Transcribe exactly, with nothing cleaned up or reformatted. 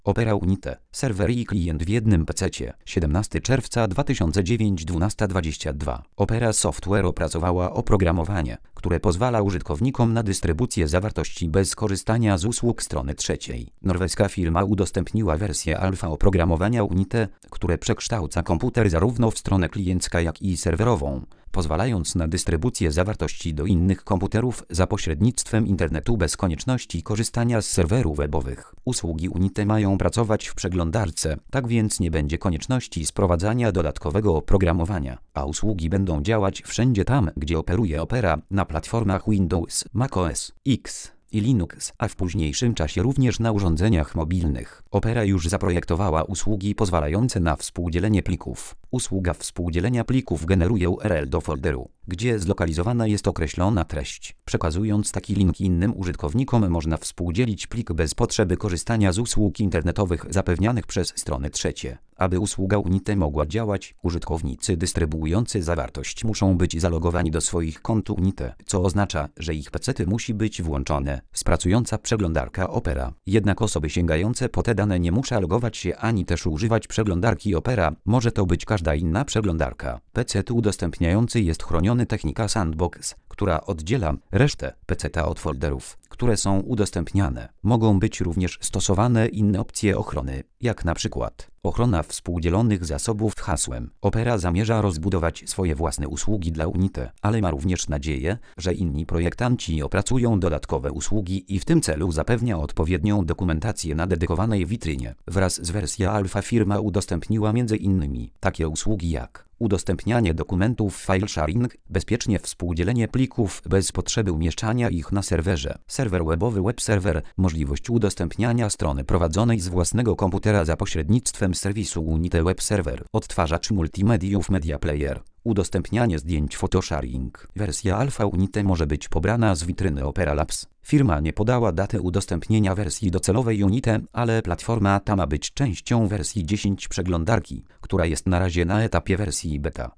Opera Unite, serwer i klient w jednym pececie. siedemnastego czerwca dwa tysiące dziewiątego, dwunasta dwadzieścia dwa. Opera Software opracowała oprogramowanie, które pozwala użytkownikom na dystrybucję zawartości bez korzystania z usług strony trzeciej. Norweska firma udostępniła wersję alfa oprogramowania Unite, które przekształca komputer zarówno w stronę kliencką jak i serwerową, pozwalając na dystrybucję zawartości do innych komputerów za pośrednictwem internetu bez konieczności korzystania z serwerów webowych. Usługi Unite mają pracować w przeglądarce, tak więc nie będzie konieczności sprowadzania dodatkowego oprogramowania, a usługi będą działać wszędzie tam, gdzie operuje Opera, na platformach Windows, macOS X i Linux, a w późniejszym czasie również na urządzeniach mobilnych. Opera już zaprojektowała usługi pozwalające na współdzielenie plików. Usługa współdzielenia plików generuje U R L do folderu, gdzie zlokalizowana jest określona treść. Przekazując taki link innym użytkownikom, można współdzielić plik bez potrzeby korzystania z usług internetowych zapewnianych przez strony trzecie. Aby usługa Unite mogła działać, użytkownicy dystrybuujący zawartość muszą być zalogowani do swoich kont Unite, co oznacza, że ich pecety musi być włączone z pracująca przeglądarka Opera. Jednak osoby sięgające po te dane nie muszą logować się ani też używać przeglądarki Opera, może to być każda inna przeglądarka. Pecet udostępniający jest chroniony technika Sandbox, która oddziela resztę peceta od folderów, które są udostępniane. Mogą być również stosowane inne opcje ochrony, jak na przykład ochrona współdzielonych zasobów hasłem. Opera zamierza rozbudować swoje własne usługi dla Unite, ale ma również nadzieję, że inni projektanci opracują dodatkowe usługi i w tym celu zapewnia odpowiednią dokumentację na dedykowanej witrynie. Wraz z wersją alfa firma udostępniła m.in. takie usługi jak udostępnianie dokumentów, file sharing, bezpiecznie współdzielenie plików bez potrzeby umieszczania ich na serwerze, serwer webowy web server, możliwość udostępniania strony prowadzonej z własnego komputera za pośrednictwem serwisu Unite Web Server, odtwarzacz multimediów Media Player, udostępnianie zdjęć photosharing. Wersja alfa Unite może być pobrana z witryny Opera Labs. Firma nie podała daty udostępnienia wersji docelowej Unite, ale platforma ta ma być częścią wersji dziesięć przeglądarki, która jest na razie na etapie wersji beta.